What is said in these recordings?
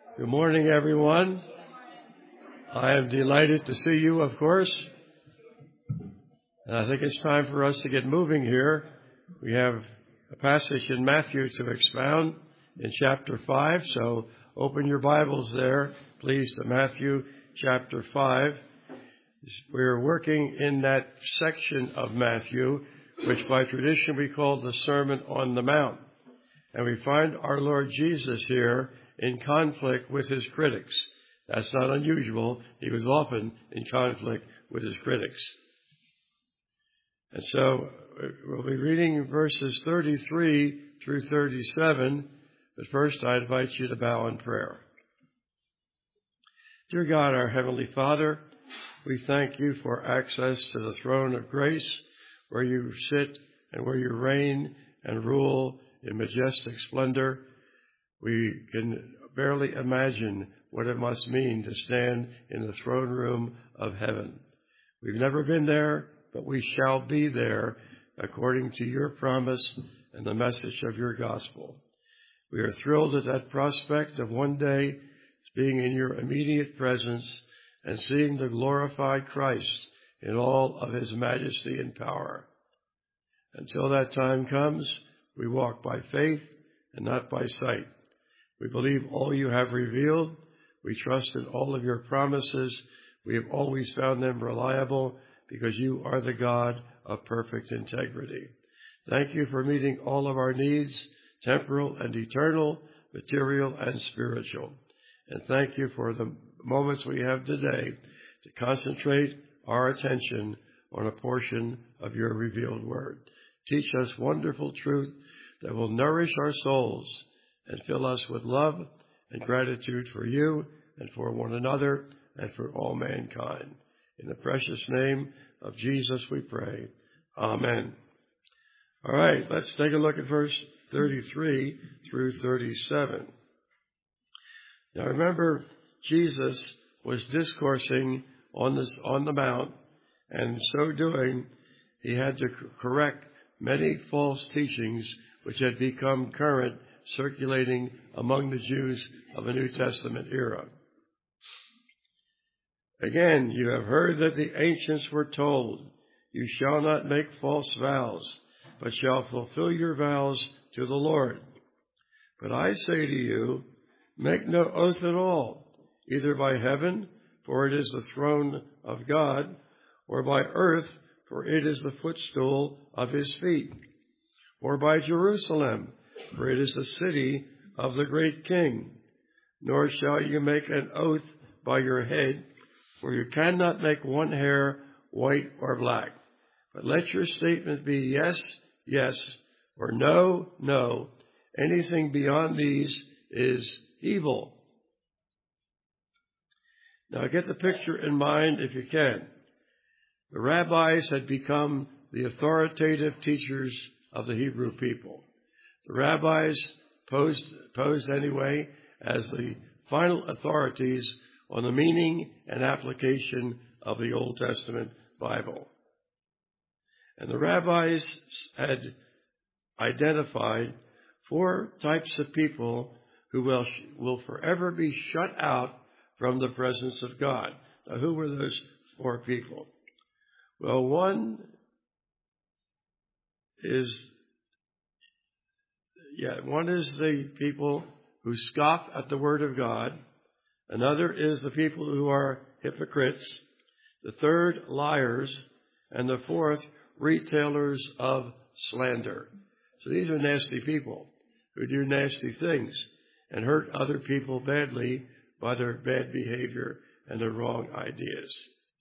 Good morning, everyone. I am delighted to see you, of course. And I think it's time for us to get moving here. We have a passage in Matthew to expound in chapter 5. So open your Bibles there, please, to Matthew chapter 5. We're working in that section of Matthew, which by tradition we call the Sermon on the Mount. And we find our Lord Jesus here in conflict with his critics. That's not unusual. He was often in conflict with his critics. And so we'll be reading verses 33 through 37. But first, I invite you to bow in prayer. Dear God, our Heavenly Father, we thank you for access to the throne of grace, where you sit and where you reign and rule in majestic splendor. We can barely imagine what it must mean to stand in the throne room of heaven. We've never been there, but we shall be there according to your promise and the message of your gospel. We are thrilled at that prospect of one day being in your immediate presence and seeing the glorified Christ in all of his majesty and power. Until that time comes, we walk by faith and not by sight. We believe all you have revealed. We trust in all of your promises. We have always found them reliable because you are the God of perfect integrity. Thank you for meeting all of our needs, temporal and eternal, material and spiritual. And thank you for the moments we have today to concentrate our attention on a portion of your revealed word. Teach us wonderful truth that will nourish our souls and fill us with love and gratitude for you and for one another and for all mankind. In the precious name of Jesus we pray. Amen. All right, let's take a look at verse 33 through 37. Now remember, Jesus was discoursing on the Mount, and in so doing, he had to correct many false teachings which had become current, circulating among the Jews of the New Testament era. Again, you have heard that the ancients were told, you shall not make false vows, but shall fulfill your vows to the Lord. But I say to you, make no oath at all, either by heaven, for it is the throne of God, or by earth, for it is the footstool of his feet, or by Jerusalem, for it is the city of the great King. Nor shall you make an oath by your head, for you cannot make one hair white or black. But let your statement be yes, yes, or no, no. Anything beyond these is evil. Now get the picture in mind if you can. The rabbis had become the authoritative teachers of the Hebrew people. The rabbis posed anyway as the final authorities on the meaning and application of the Old Testament Bible. And the rabbis had identified 4 types of people who will forever be shut out from the presence of God. Now, who were those 4 people? Well, one is the people who scoff at the Word of God. Another is the people who are hypocrites. The third, liars. And the fourth, retailers of slander. So these are nasty people who do nasty things and hurt other people badly by their bad behavior and their wrong ideas.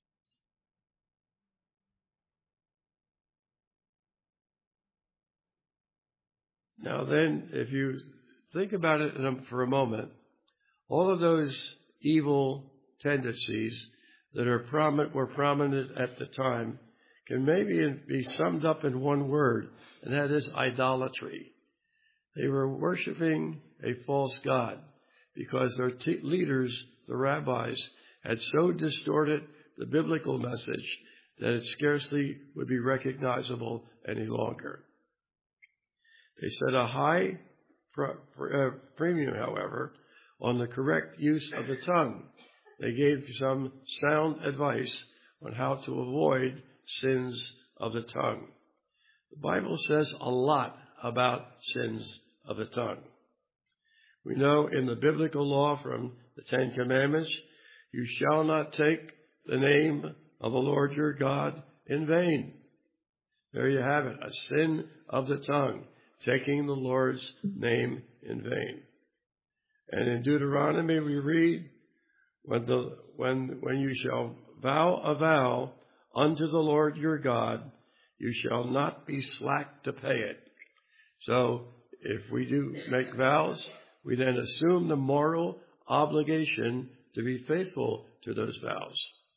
Now then, if you think about it for a moment, all of those evil tendencies that were prominent at the time can maybe be summed up in one word, and that is idolatry. They were worshiping a false god because their leaders, the rabbis, had so distorted the biblical message that it scarcely would be recognizable any longer. They set a high premium, however, on the correct use of the tongue. They gave some sound advice on how to avoid sins of the tongue. The Bible says a lot about sins of the tongue. We know in the biblical law from the Ten Commandments, you shall not take the name of the Lord your God in vain. There you have it, a sin of the tongue, taking the Lord's name in vain. And in Deuteronomy we read, when you shall vow a vow unto the Lord your God, you shall not be slack to pay it. So if we do make vows, we then assume the moral obligation to be faithful to those vows.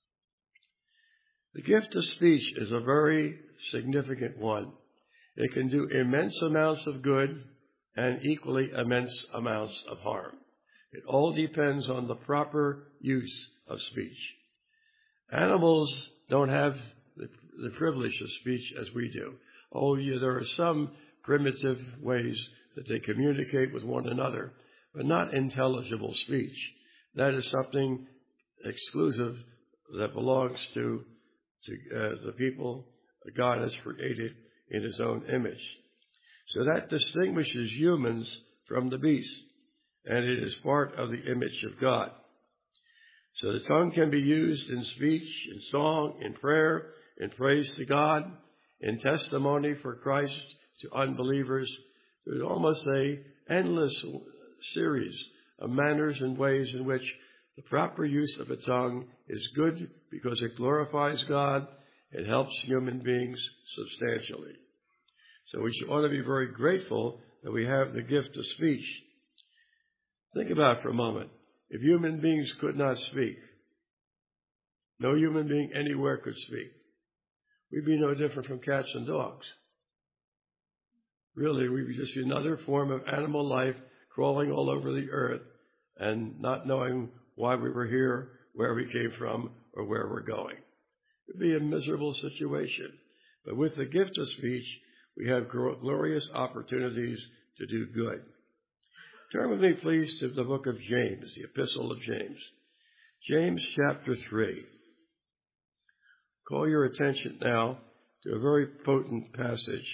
The gift of speech is a very significant one. It can do immense amounts of good and equally immense amounts of harm. It all depends on the proper use of speech. Animals don't have the privilege of speech as we do. Oh, yeah, there are some primitive ways that they communicate with one another, but not intelligible speech. That is something exclusive that belongs to the people God has created in his own image. So that distinguishes humans from the beast, and it is part of the image of God. So the tongue can be used in speech, in song, in prayer, in praise to God, in testimony for Christ to unbelievers. There's almost an endless series of manners and ways in which the proper use of a tongue is good because it glorifies God. It helps human beings substantially. So we ought to be very grateful that we have the gift of speech. Think about it for a moment. If human beings could not speak, no human being anywhere could speak, we'd be no different from cats and dogs. Really, we'd be just another form of animal life crawling all over the earth and not knowing why we were here, where we came from, or where we're going. It would be a miserable situation. But with the gift of speech, we have glorious opportunities to do good. Turn with me, please, to the book of James, the Epistle of James. James chapter 3. Call your attention now to a very potent passage.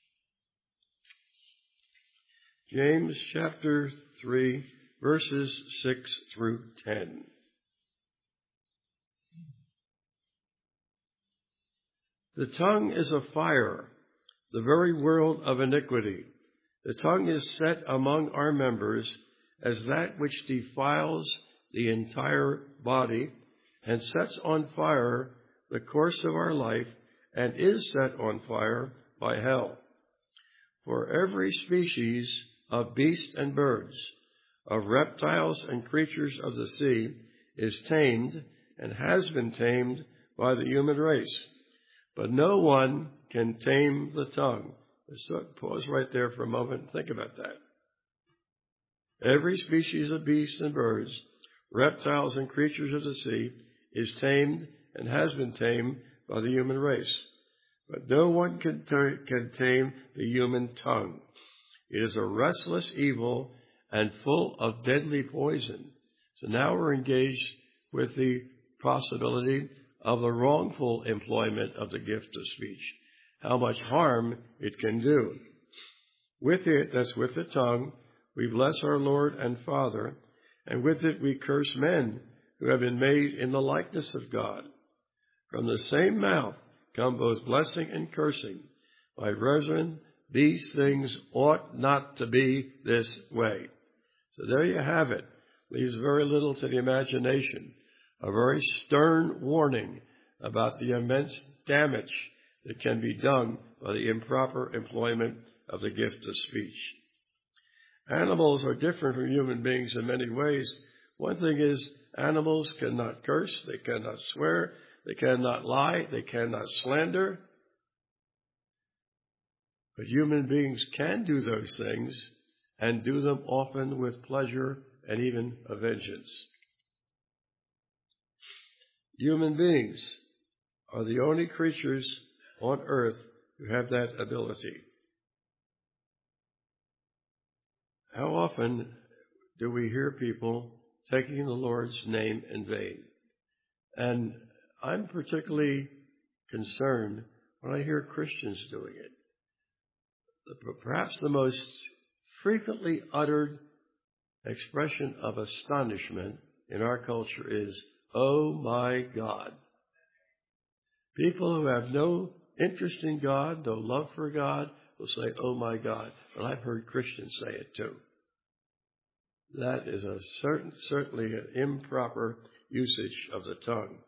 James chapter 3, verses 6 through 10. The tongue is a fire, the very world of iniquity. The tongue is set among our members as that which defiles the entire body and sets on fire the course of our life and is set on fire by hell. For every species of beasts and birds, of reptiles and creatures of the sea, is tamed and has been tamed by the human race. But no one can tame the tongue. So pause right there for a moment and think about that. Every species of beasts and birds, reptiles and creatures of the sea, is tamed and has been tamed by the human race. But no one can tame the human tongue. It is a restless evil and full of deadly poison. So now we're engaged with the possibility of the wrongful employment of the gift of speech, how much harm it can do. With it, that's with the tongue, we bless our Lord and Father, and with it we curse men who have been made in the likeness of God. From the same mouth come both blessing and cursing. My brethren, these things ought not to be this way. So there you have it. Leaves very little to the imagination. A very stern warning about the immense damage that can be done by the improper employment of the gift of speech. Animals are different from human beings in many ways. One thing is, animals cannot curse, they cannot swear, they cannot lie, they cannot slander. But human beings can do those things and do them often with pleasure and even a vengeance. Human beings are the only creatures on earth who have that ability. How often do we hear people taking the Lord's name in vain. And I'm particularly concerned when I hear Christians doing it. Perhaps the most frequently uttered expression of astonishment in our culture is, "Oh my God." People who have no interest in God, no love for God, will say, "Oh my God." But I've heard Christians say it too. That is certainly an improper usage of the tongue.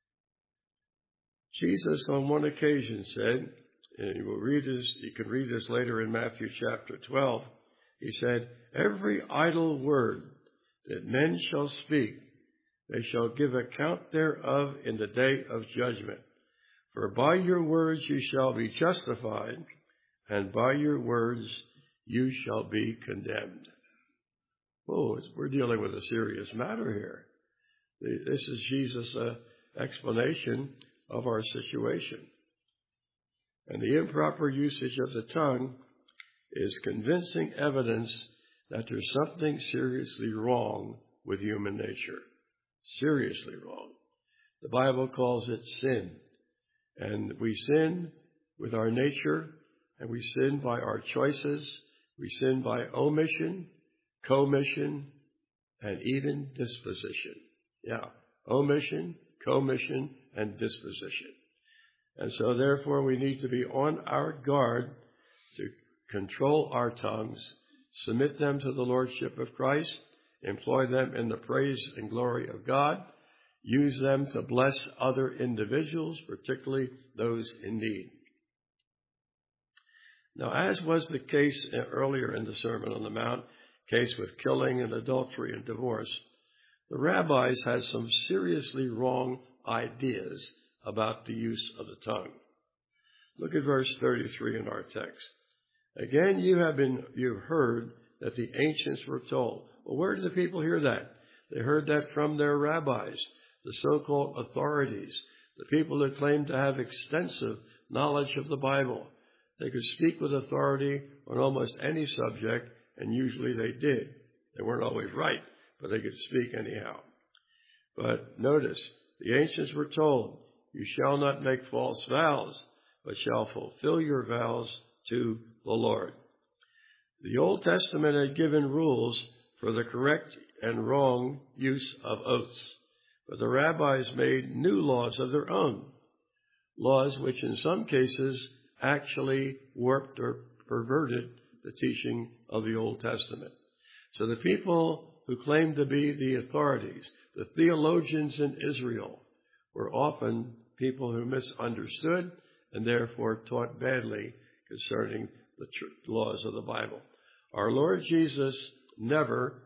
Jesus on one occasion said, and you can read this later in Matthew chapter 12, he said, "Every idle word that men shall speak, they shall give account thereof in the day of judgment. For by your words you shall be justified, and by your words you shall be condemned." Oh, we're dealing with a serious matter here. This is Jesus' explanation of our situation. And the improper usage of the tongue is convincing evidence that there's something seriously wrong with human nature. Seriously wrong. The Bible calls it sin. And we sin with our nature, and we sin by our choices. We sin by omission, commission, and even disposition. Yeah, omission, commission, and disposition. And so therefore we need to be on our guard to control our tongues, submit them to the Lordship of Christ, employ them in the praise and glory of God, use them to bless other individuals, particularly those in need. Now, as was the case earlier in the Sermon on the Mount, case with killing and adultery and divorce, the rabbis had some seriously wrong ideas about the use of the tongue. Look at verse 33 in our text. "Again, you've heard that the ancients were told." Well, where did the people hear that? They heard that from their rabbis, the so-called authorities, the people that claimed to have extensive knowledge of the Bible. They could speak with authority on almost any subject, and usually they did. They weren't always right, but they could speak anyhow. But notice, the ancients were told, "You shall not make false vows, but shall fulfill your vows to the Lord." The Old Testament had given rules for the correct and wrong use of oaths, but the rabbis made new laws of their own, laws which in some cases actually warped or perverted the teaching of the Old Testament. So the people who claimed to be the authorities, the theologians in Israel, were often people who misunderstood and therefore taught badly concerning the laws of the Bible. Our Lord Jesus never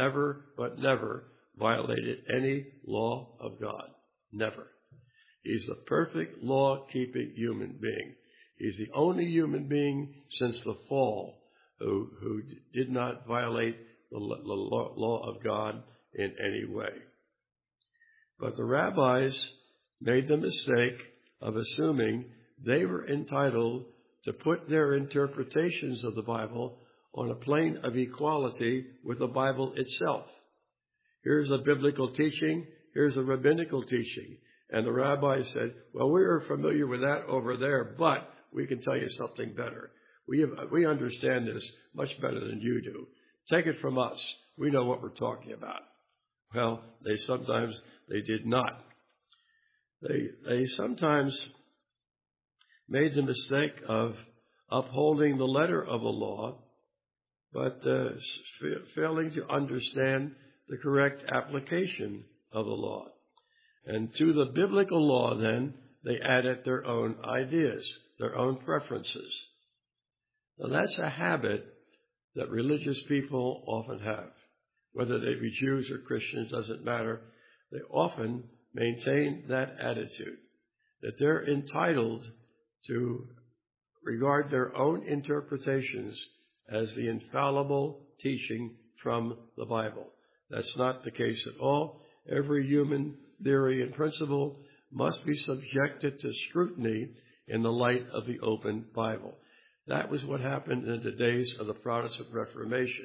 violated any law of God. Never. He's the perfect law-keeping human being. He's the only human being since the fall who did not violate the law of God in any way. But the rabbis made the mistake of assuming they were entitled to put their interpretations of the Bible on a plane of equality with the Bible itself. Here's a biblical teaching, here's a rabbinical teaching. And the rabbi said, "Well, we are familiar with that over there, but we can tell you something better. We understand this much better than you do. Take it from us. We know what we're talking about." Well, they did not. They sometimes made the mistake of upholding the letter of the law, but failing to understand the correct application of the law. And to the biblical law, then, they added their own ideas, their own preferences. Now, that's a habit that religious people often have. Whether they be Jews or Christians, doesn't matter. They often maintain that attitude, that they're entitled to regard their own interpretations as the infallible teaching from the Bible. That's not the case at all. Every human theory and principle must be subjected to scrutiny in the light of the open Bible. That was what happened in the days of the Protestant Reformation.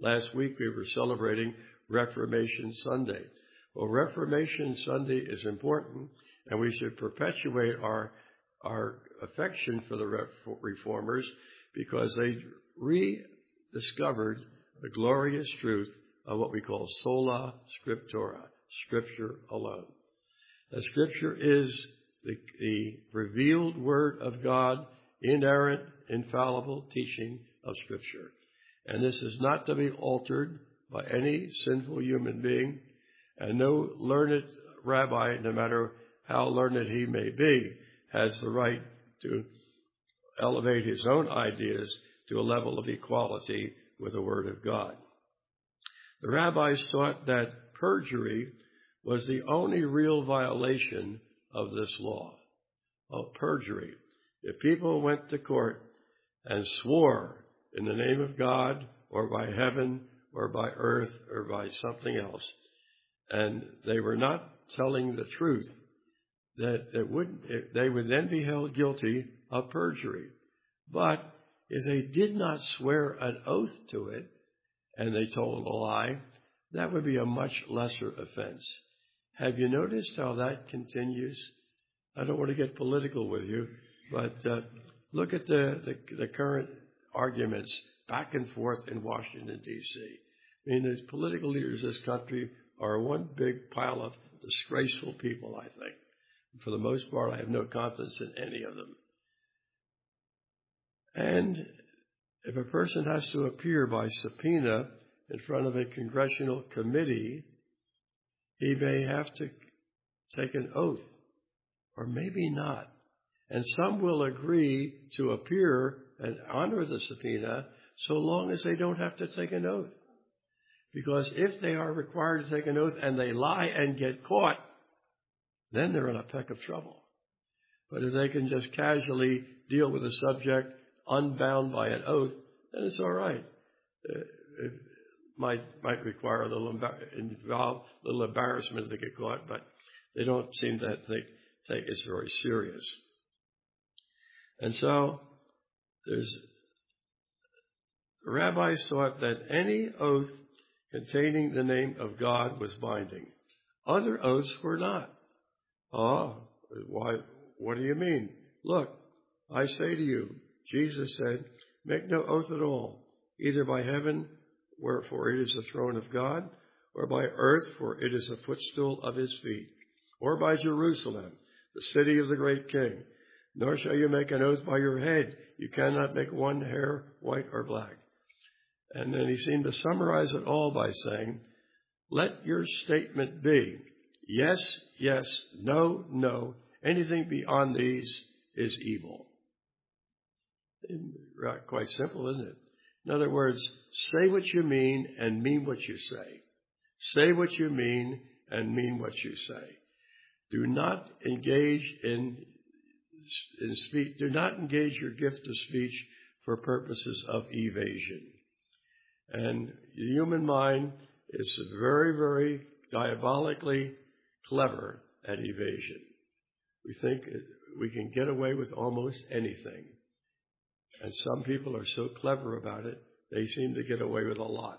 Last week we were celebrating Reformation Sunday. Well, Reformation Sunday is important, and we should perpetuate our affection for the reformers because they rediscovered the glorious truth of what we call sola scriptura, Scripture alone. The Scripture is the revealed Word of God, inerrant, infallible teaching of Scripture. And this is not to be altered by any sinful human being, and no learned rabbi, no matter how learned he may be, has the right to elevate his own ideas to a level of equality with the Word of God. The rabbis thought that perjury was the only real violation of this law. Oh, perjury. If people went to court and swore in the name of God or by heaven or by earth or by something else, and they were not telling the truth, they would then be held guilty of perjury. But if they did not swear an oath to it, and they told a lie, that would be a much lesser offense. Have you noticed how that continues? I don't want to get political with you, but look at the current arguments back and forth in Washington, D.C. I mean, the political leaders of this country are one big pile of disgraceful people, I think. For the most part, I have no confidence in any of them. And if a person has to appear by subpoena in front of a congressional committee, he may have to take an oath, or maybe not. And some will agree to appear and honor the subpoena so long as they don't have to take an oath. Because if they are required to take an oath and they lie and get caught, then they're in a peck of trouble. But if they can just casually deal with a subject unbound by an oath, then it's all right. It might require a little embarrassment to get caught, but they don't seem to take it very serious. And so the rabbis thought that any oath containing the name of God was binding. Other oaths were not. Oh, why? What do you mean? Look, I say to you, Jesus said, make no oath at all, either by heaven, wherefore it is the throne of God, or by earth, for it is the footstool of his feet, or by Jerusalem, the city of the great king. Nor shall you make an oath by your head. You cannot make one hair white or black. And then he seemed to summarize it all by saying, let your statement be yes, yes, no, no. Anything beyond these is evil. Quite simple, isn't it? In other words, say what you mean and mean what you say. Say what you mean and mean what you say. Do not engage in speech. Do not engage your gift of speech for purposes of evasion. And the human mind is very, very diabolically clever at evasion. We think we can get away with almost anything. And some people are so clever about it, they seem to get away with a lot.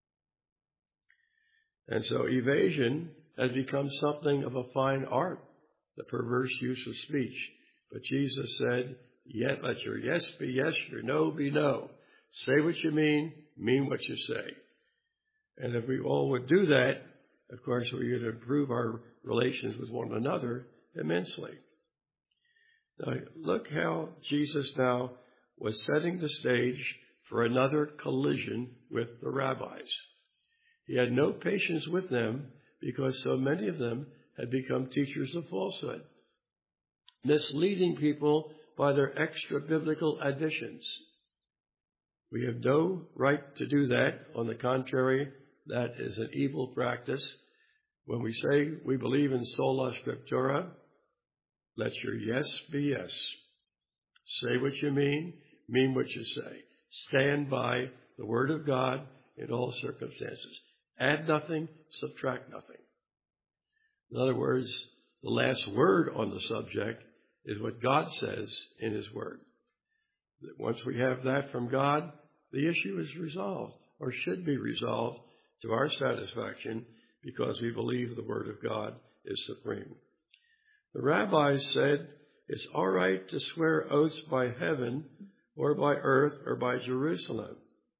And so evasion has become something of a fine art, the perverse use of speech. But Jesus said, yet let your yes be yes, your no be no. Say what you mean what you say. And if we all would do that, of course, we would improve our relations with one another immensely. Now, look how Jesus now was setting the stage for another collision with the rabbis. He had no patience with them because so many of them had become teachers of falsehood, misleading people by their extra biblical additions. We have no right to do that. On the contrary, that is an evil practice. When we say we believe in sola scriptura, let your yes be yes. Say what you mean what you say. Stand by the Word of God in all circumstances. Add nothing, subtract nothing. In other words, the last word on the subject is what God says in His Word. Once we have that from God, the issue is resolved. or should be resolved to our satisfaction because we believe the Word of God is supreme. The rabbis said it's all right to swear oaths by heaven or by earth or by Jerusalem.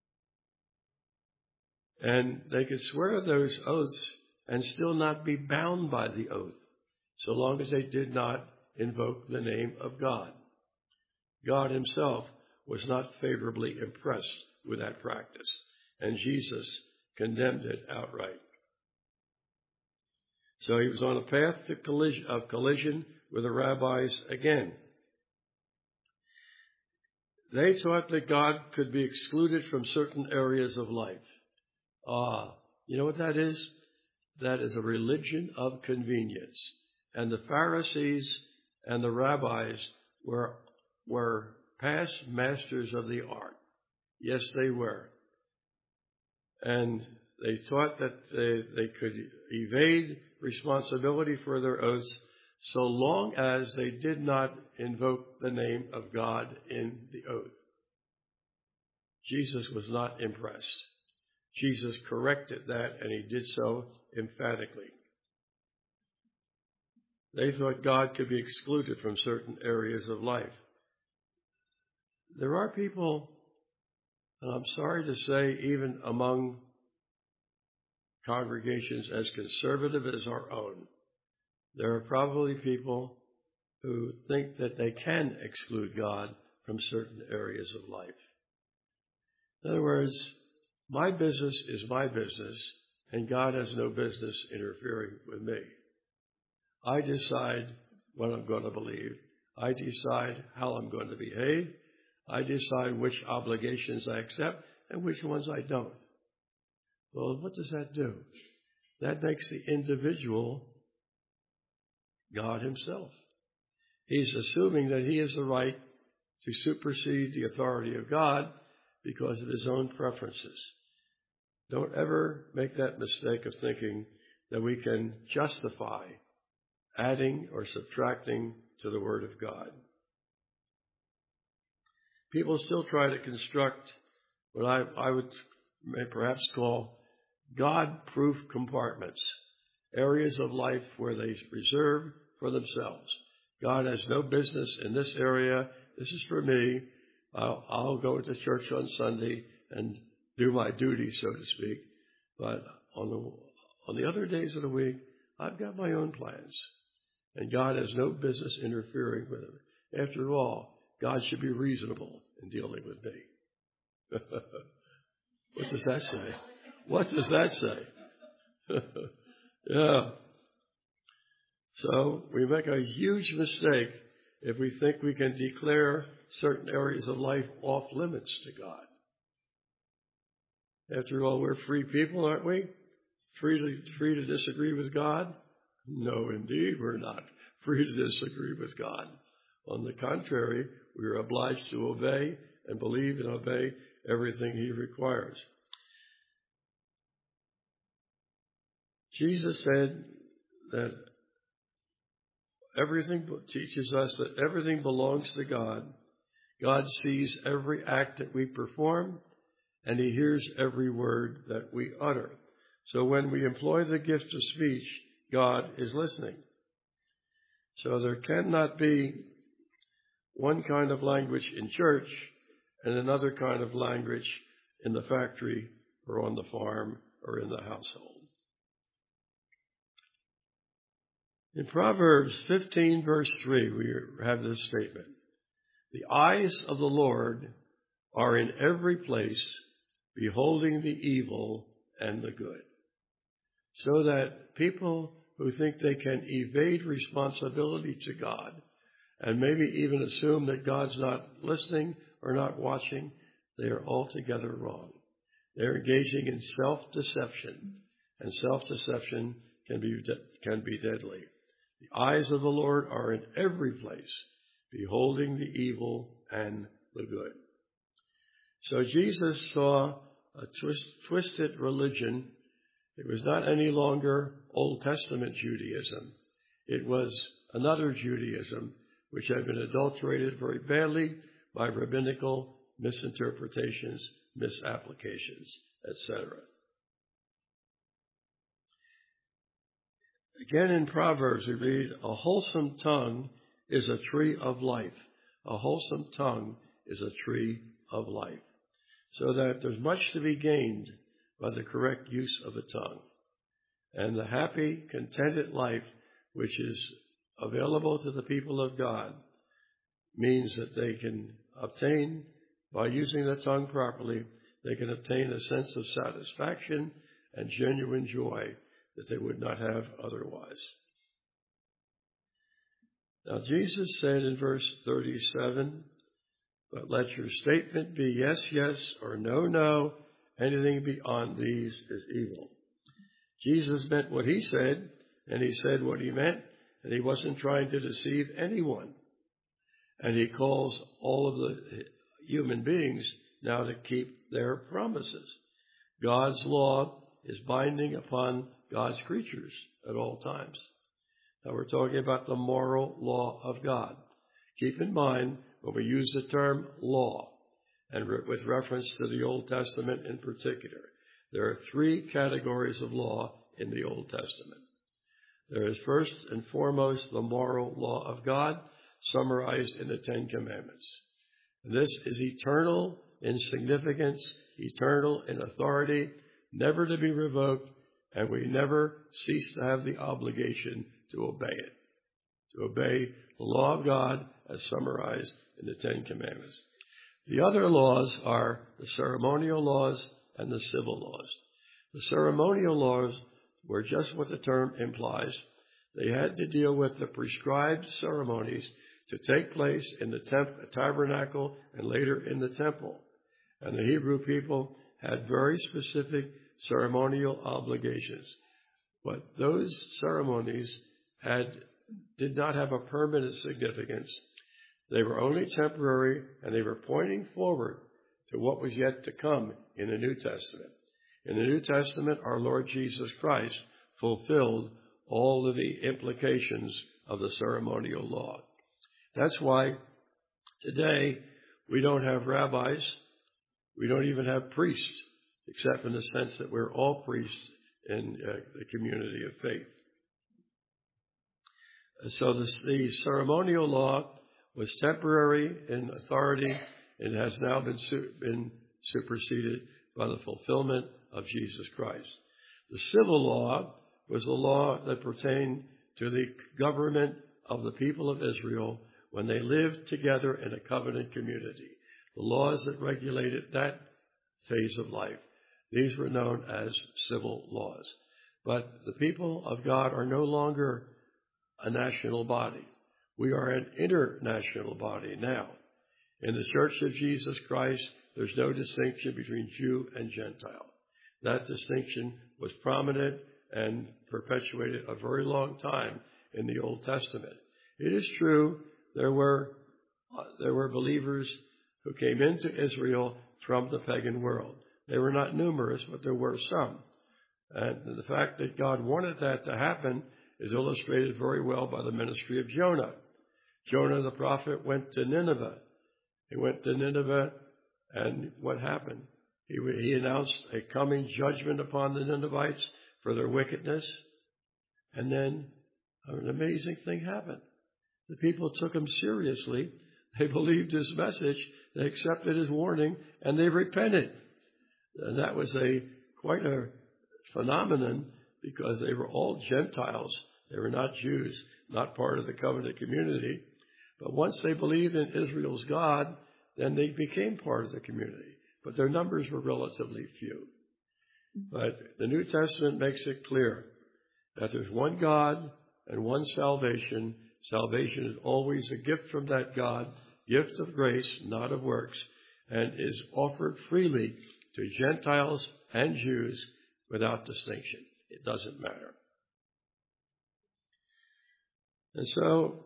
And they could swear those oaths and still not be bound by the oath, so long as they did not invoke the name of God. God himself was not favorably impressed with that practice, and Jesus condemned it outright. So he was on a path to collision with the rabbis again. They taught that God could be excluded from certain areas of life. You know what that is? That is a religion of convenience. And the Pharisees and the rabbis were past masters of the art. Yes, they were. And they thought that they could evade responsibility for their oaths so long as they did not invoke the name of God in the oath. Jesus was not impressed. Jesus corrected that, and he did so emphatically. They thought God could be excluded from certain areas of life. There are people, and I'm sorry to say, even among congregations as conservative as our own, there are probably people who think that they can exclude God from certain areas of life. In other words, my business is my business, and God has no business interfering with me. I decide what I'm going to believe. I decide how I'm going to behave. I decide which obligations I accept and which ones I don't. Well, what does that do? That makes the individual God himself. He's assuming that he has the right to supersede the authority of God because of his own preferences. Don't ever make that mistake of thinking that we can justify adding or subtracting to the Word of God. People still try to construct what I would perhaps call God-proof compartments, areas of life where they reserve for themselves. God has no business in this area. This is for me. I'll go to church on Sunday and do my duty, so to speak. But on the other days of the week, I've got my own plans. And God has no business interfering with them. After all, God should be reasonable in dealing with me. What does that say? What does that say? Yeah. So we make a huge mistake if we think we can declare certain areas of life off limits to God. After all, we're free people, aren't we? Free to disagree with God? No, indeed, we're not free to disagree with God. On the contrary, we are obliged to obey and believe and obey everything he requires. Jesus said that everything teaches us that everything belongs to God. God sees every act that we perform, and he hears every word that we utter. So when we employ the gift of speech, God is listening. So there cannot be one kind of language in church and another kind of language in the factory or on the farm or in the household. In Proverbs 15, verse 3, we have this statement. The eyes of the Lord are in every place, beholding the evil and the good. So that people who think they can evade responsibility to God and maybe even assume that God's not listening or not watching, they are altogether wrong. They're engaging in self-deception, and self-deception can be deadly. The eyes of the Lord are in every place, beholding the evil and the good. So Jesus saw a twisted religion. It was not any longer Old Testament Judaism. It was another Judaism which had been adulterated very badly by rabbinical misinterpretations, misapplications. etc. Again in Proverbs we read, a wholesome tongue is a tree of life. A wholesome tongue is a tree of life. So that there's much to be gained by the correct use of the tongue. And the happy, contented life which is available to the people of God means that they can obtain, by using the tongue properly, they can obtain a sense of satisfaction and genuine joy that they would not have otherwise. Now Jesus said in verse 37, but let your statement be yes, yes, or no, no. Anything beyond these is evil. Jesus meant what he said, and he said what he meant, and he wasn't trying to deceive anyone. And he calls all of the human beings now to keep their promises. God's law is binding upon God's creatures at all times. Now we're talking about the moral law of God. Keep in mind, when we use the term law, and with reference to the Old Testament in particular, there are three categories of law in the Old Testament. There is first and foremost the moral law of God, summarized in the Ten Commandments. This is eternal in significance, eternal in authority, never to be revoked, and we never cease to have the obligation to obey it, to obey the law of God as summarized in the Ten Commandments. The other laws are the ceremonial laws and the civil laws. The ceremonial laws were just what the term implies. They had to deal with the prescribed ceremonies to take place in the tabernacle and later in the temple. And the Hebrew people had very specific ceremonial obligations. But those ceremonies did not have a permanent significance. They were only temporary, and they were pointing forward to what was yet to come in the New Testament. In the New Testament, our Lord Jesus Christ fulfilled all of the implications of the ceremonial law. That's why today we don't have rabbis. We don't even have priests, except in the sense that we're all priests in the community of faith. So the ceremonial law was temporary in authority and has now been superseded by the fulfillment of Jesus Christ. The civil law was the law that pertained to the government of the people of Israel when they lived together in a covenant community. The laws that regulated that phase of life, these were known as civil laws. But the people of God are no longer a national body. We are an international body now. In the Church of Jesus Christ, there's no distinction between Jew and Gentile. That distinction was prominent and perpetuated a very long time in the Old Testament. It is true there were believers who came into Israel from the pagan world. They were not numerous, but there were some. And the fact that God wanted that to happen is illustrated very well by the ministry of Jonah. Jonah the prophet went to Nineveh. He went to Nineveh, and what happened? He announced a coming judgment upon the Ninevites for their wickedness. And then an amazing thing happened. The people took him seriously. They believed his message. They accepted his warning, and they repented. And that was quite a phenomenon, because they were all Gentiles. They were not Jews, not part of the covenant community. But once they believed in Israel's God, then they became part of the community. But their numbers were relatively few. But the New Testament makes it clear that there's one God and one salvation. Salvation is always a gift from that God, gift of grace, not of works, and is offered freely to Gentiles and Jews without distinction. It doesn't matter. And so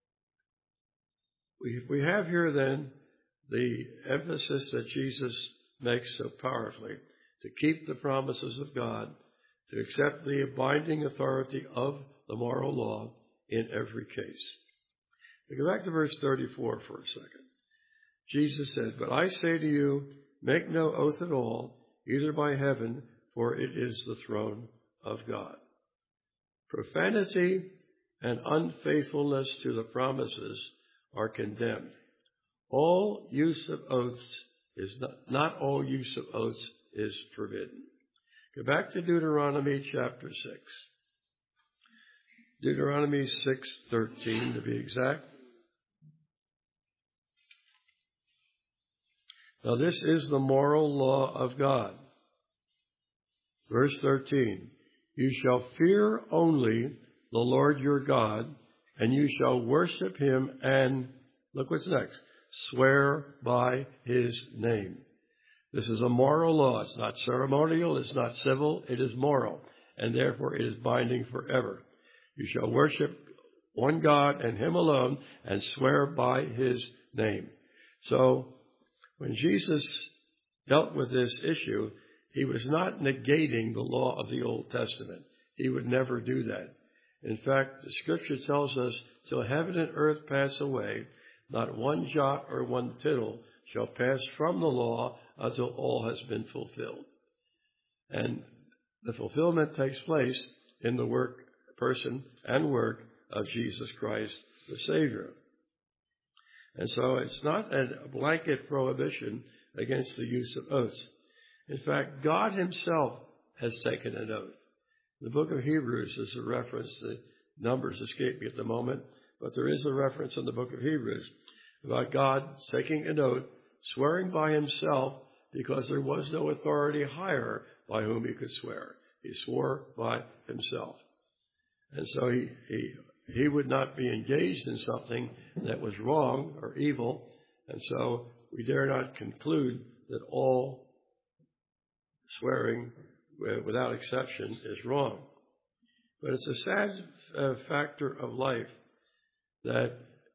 we have here then the emphasis that Jesus makes so powerfully, to keep the promises of God, to accept the binding authority of the moral law in every case. We go back to verse 34 for a second. Jesus said, "But I say to you, make no oath at all, either by heaven, for it is the throne of God. Profanity and unfaithfulness to the promises are condemned. All use of oaths is not all use of oaths is forbidden. Go back to Deuteronomy chapter 6. Deuteronomy 6:13 to be exact. Now this is the moral law of God. Verse 13. You shall fear only the Lord your God, and you shall worship him and, look what's next, swear by his name. This is a moral law. It's not ceremonial, it's not civil, it is moral, and therefore it is binding forever. You shall worship one God and him alone and swear by his name. So when Jesus dealt with this issue, he was not negating the law of the Old Testament. He would never do that. In fact, the Scripture tells us, till heaven and earth pass away, not one jot or one tittle shall pass from the law until all has been fulfilled. And the fulfillment takes place in the work, person, and work of Jesus Christ, the Savior. And so it's not a blanket prohibition against the use of oaths. In fact, God himself has taken an oath. The book of Hebrews is a reference. The numbers escape me at the moment, but there is a reference in the book of Hebrews about God taking an oath, swearing by himself, because there was no authority higher by whom he could swear. He swore by himself. And so he would not be engaged in something that was wrong or evil, and so we dare not conclude that all swearing without exception is wrong. But it's a sad factor of life that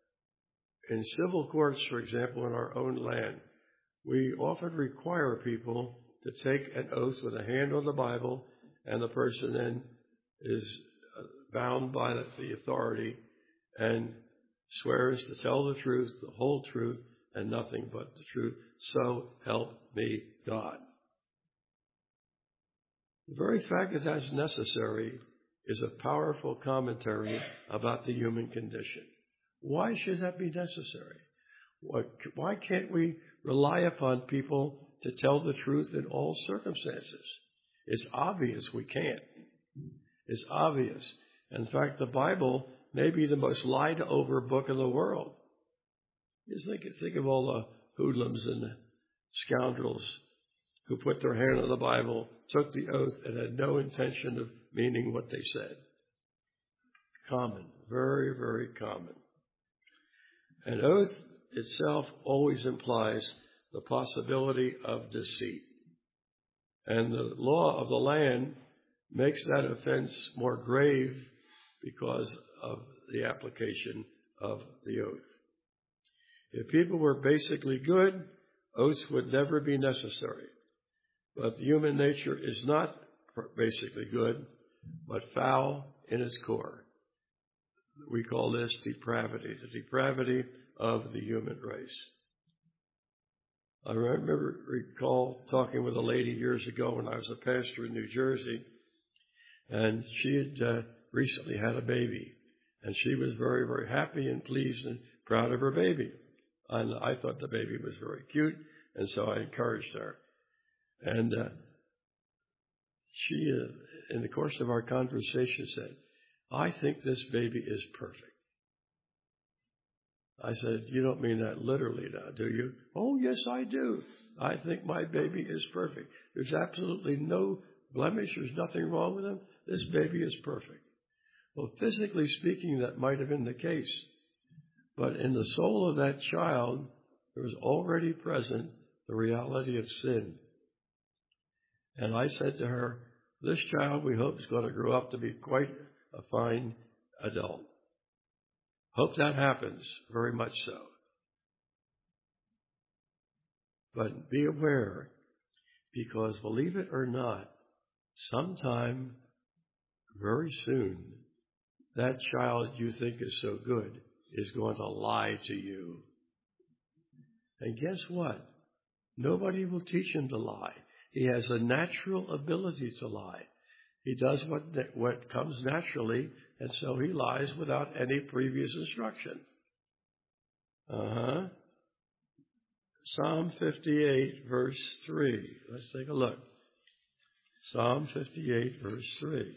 in civil courts, for example, in our own land, we often require people to take an oath with a hand on the Bible, and the person then is bound by the authority and swears to tell the truth, the whole truth, and nothing but the truth. So help me God. The very fact that that's necessary is a powerful commentary about the human condition. Why should that be necessary? Why can't we rely upon people to tell the truth in all circumstances? It's obvious we can't. It's obvious. In fact, the Bible may be the most lied over book in the world. Just think of all the hoodlums and the scoundrels who put their hand on the Bible, took the oath, and had no intention of meaning what they said. Common. Very, very common. An oath itself always implies the possibility of deceit. And the law of the land makes that offense more grave because of the application of the oath. If people were basically good, oaths would never be necessary. But human nature is not basically good, but foul in its core. We call this depravity, the depravity of the human race. I recall talking with a lady years ago when I was a pastor in New Jersey, and she had recently had a baby, and she was very, very happy and pleased and proud of her baby. And I thought the baby was very cute, and so I encouraged her. And she, in the course of our conversation, said, I think this baby is perfect. I said, you don't mean that literally now, do you? Oh, yes, I do. I think my baby is perfect. There's absolutely no blemish. There's nothing wrong with him. This baby is perfect. Well, physically speaking, that might have been the case. But in the soul of that child, there was already present the reality of sin. And I said to her, this child we hope is going to grow up to be quite a fine adult. Hope that happens, very much so. But be aware, because believe it or not, sometime very soon, that child you think is so good is going to lie to you. And guess what? Nobody will teach him to lie. He has a natural ability to lie. He does what comes naturally, and so he lies without any previous instruction. Psalm 58, verse 3. Let's take a look. Psalm 58, verse 3.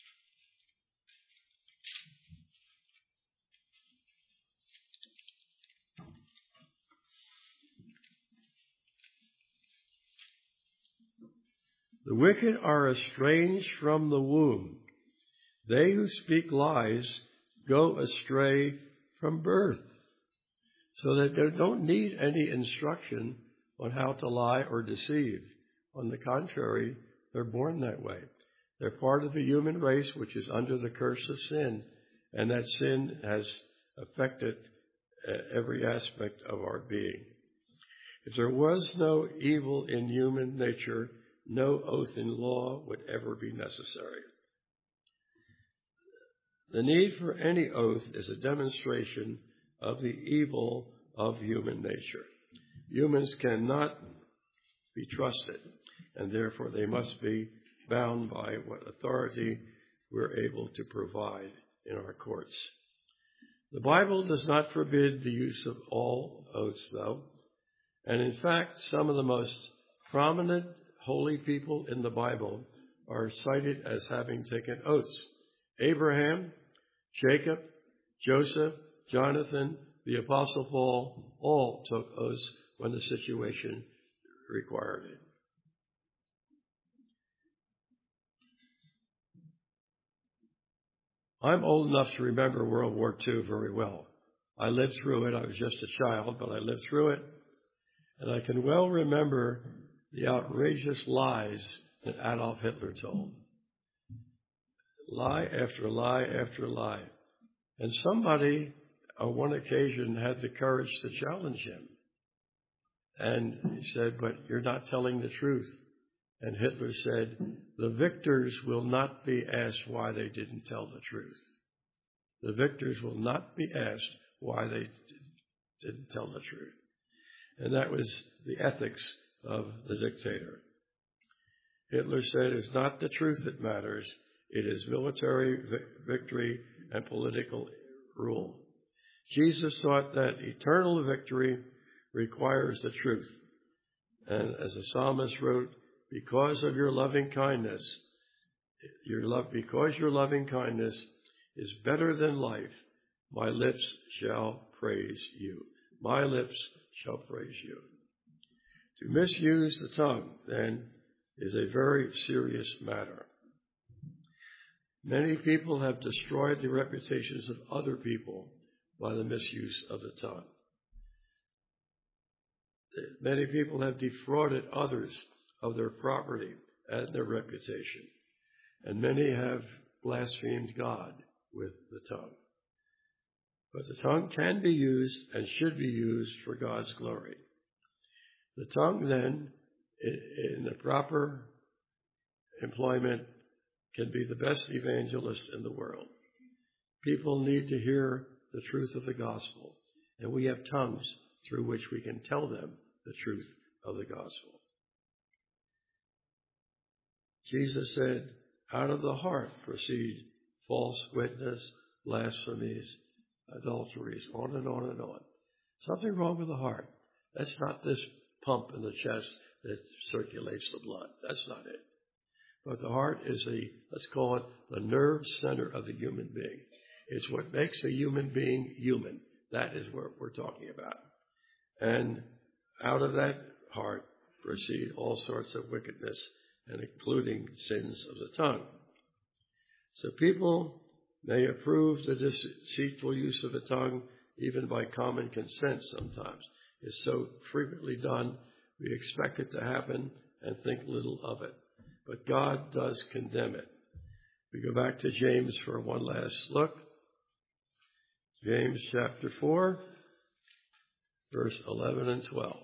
The wicked are estranged from the womb. They who speak lies go astray from birth. So that they don't need any instruction on how to lie or deceive. On the contrary, they're born that way. They're part of the human race which is under the curse of sin, and that sin has affected every aspect of our being. If there was no evil in human nature, no oath in law would ever be necessary. The need for any oath is a demonstration of the evil of human nature. Humans cannot be trusted, and therefore they must be bound by what authority we're able to provide in our courts. The Bible does not forbid the use of all oaths, though, and in fact, some of the most prominent holy people in the Bible are cited as having taken oaths. Abraham, Jacob, Joseph, Jonathan, the Apostle Paul, all took oaths when the situation required it. I'm old enough to remember World War II very well. I lived through it. I was just a child, but I lived through it. And I can well remember the outrageous lies that Adolf Hitler told. Lie after lie after lie. And somebody, on one occasion, had the courage to challenge him. And he said, "But you're not telling the truth." And Hitler said, "The victors will not be asked why they didn't tell the truth. The victors will not be asked why they didn't tell the truth." And that was the ethics of the dictator. Hitler said, "It's not the truth that matters. It is military victory and political rule." Jesus taught that eternal victory requires the truth. And as the psalmist wrote, because your loving kindness is better than life, my lips shall praise you. My lips shall praise you. To misuse the tongue, then, is a very serious matter. Many people have destroyed the reputations of other people by the misuse of the tongue. Many people have defrauded others of their property and their reputation. And many have blasphemed God with the tongue. But the tongue can be used and should be used for God's glory. The tongue, then, in the proper employment, can be the best evangelist in the world. People need to hear the truth of the gospel, and we have tongues through which we can tell them the truth of the gospel. Jesus said, out of the heart proceed false witness, blasphemies, adulteries, on and on and on. Something wrong with the heart. That's not this pump in the chest that circulates the blood. That's not it. But the heart is let's call it the nerve center of the human being. It's what makes a human being human. That is what we're talking about. And out of that heart proceed all sorts of wickedness, and including sins of the tongue. So people may approve the deceitful use of the tongue even by common consent sometimes. It's so frequently done, we expect it to happen and think little of it. But God does condemn it. We go back to James for one last look. James chapter 4, verse 11 and 12.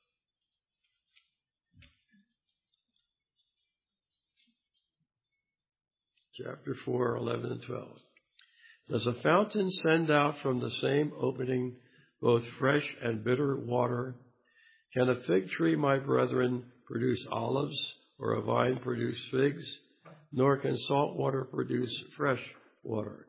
Chapter 4, 11 and 12. Does a fountain send out from the same opening both fresh and bitter water? Can a fig tree, my brethren, produce olives, or a vine produce figs, nor can salt water produce fresh water.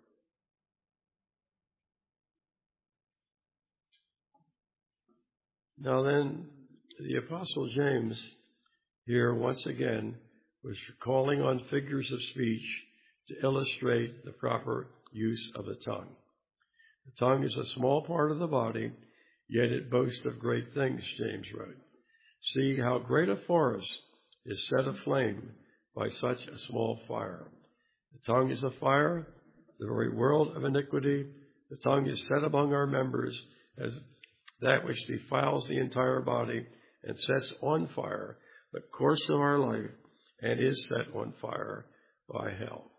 Now then, the Apostle James here once again was calling on figures of speech to illustrate the proper use of the tongue. The tongue is a small part of the body, yet it boasts of great things, James wrote. See how great a forest is set aflame by such a small fire. The tongue is a fire, the very world of iniquity. The tongue is set among our members as that which defiles the entire body and sets on fire the course of our life and is set on fire by hell.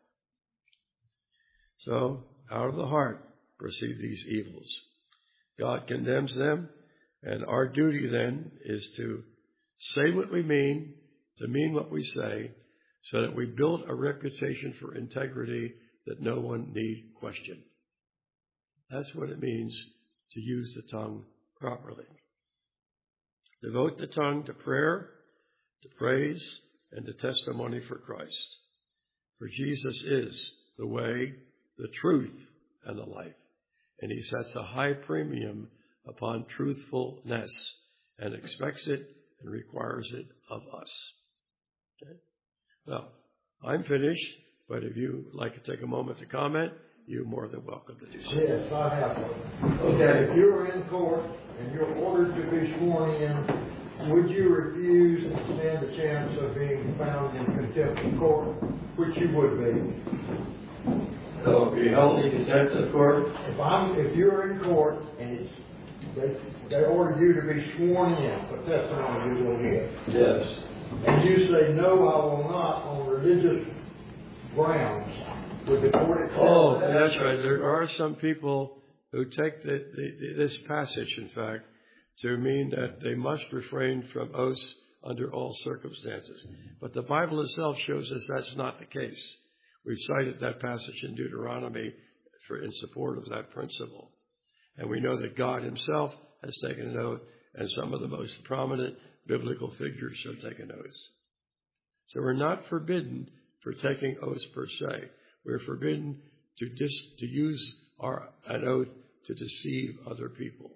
So, out of the heart proceed these evils. God condemns them, and our duty then is to say what we mean, to mean what we say, so that we build a reputation for integrity that no one need question. That's what it means to use the tongue properly. Devote the tongue to prayer, to praise, and to testimony for Christ. For Jesus is the way, the truth, and the life. And he sets a high premium upon truthfulness and expects it and requires it of us. Okay? Well, I'm finished, but if you would like to take a moment to comment, you're more than welcome to do so. Yes, I have one. Okay, if you're in court and you're ordered to be sworn in, would you refuse and stand the chance of being found in contempt of court, which you would be? So, be held in contempt of court? If you're in court and they order you to be sworn in, what testimony you will give? Yes. And you say, no, I will not, on religious grounds, would the court accept Oh, that? that's right. There are some people who take this passage, in fact, to mean that they must refrain from oaths under all circumstances. But the Bible itself shows us that's not the case. We've cited that passage in Deuteronomy in support of that principle. And we know that God himself has taken an oath, and some of the most prominent biblical figures have taken oaths. So we're not forbidden for taking oaths per se. We're forbidden to use an oath to deceive other people.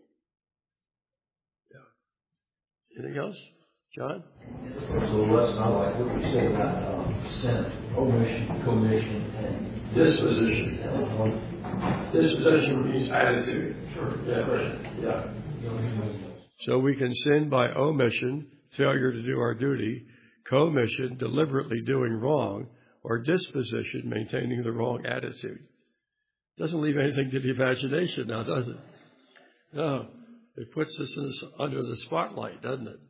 Yeah. Anything else? John? So let's not like what we say about sin, omission, commission, and disposition. Disposition means attitude. Sure. Yeah. So we can sin by omission, failure to do our duty, commission, deliberately doing wrong, or disposition, maintaining the wrong attitude. Doesn't leave anything to the imagination now, does it? No. It puts us under the spotlight, doesn't it?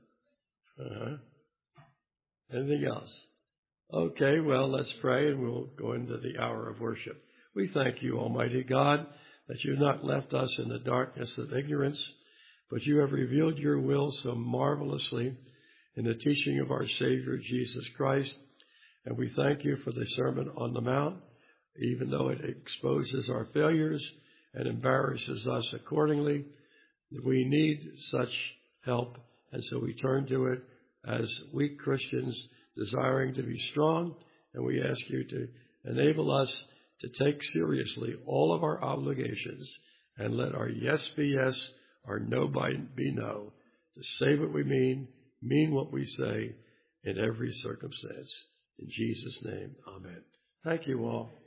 Anything else? Okay, well, let's pray and we'll go into the hour of worship. We thank you, Almighty God, that you've not left us in the darkness of ignorance, but you have revealed your will so marvelously in the teaching of our Savior, Jesus Christ. And we thank you for the Sermon on the Mount, even though it exposes our failures and embarrasses us accordingly. We need such help, and so we turn to it as weak Christians desiring to be strong, and we ask you to enable us to take seriously all of our obligations and let our yes be yes, our no be no, to say what we mean what we say in every circumstance. In Jesus' name, amen. Thank you all.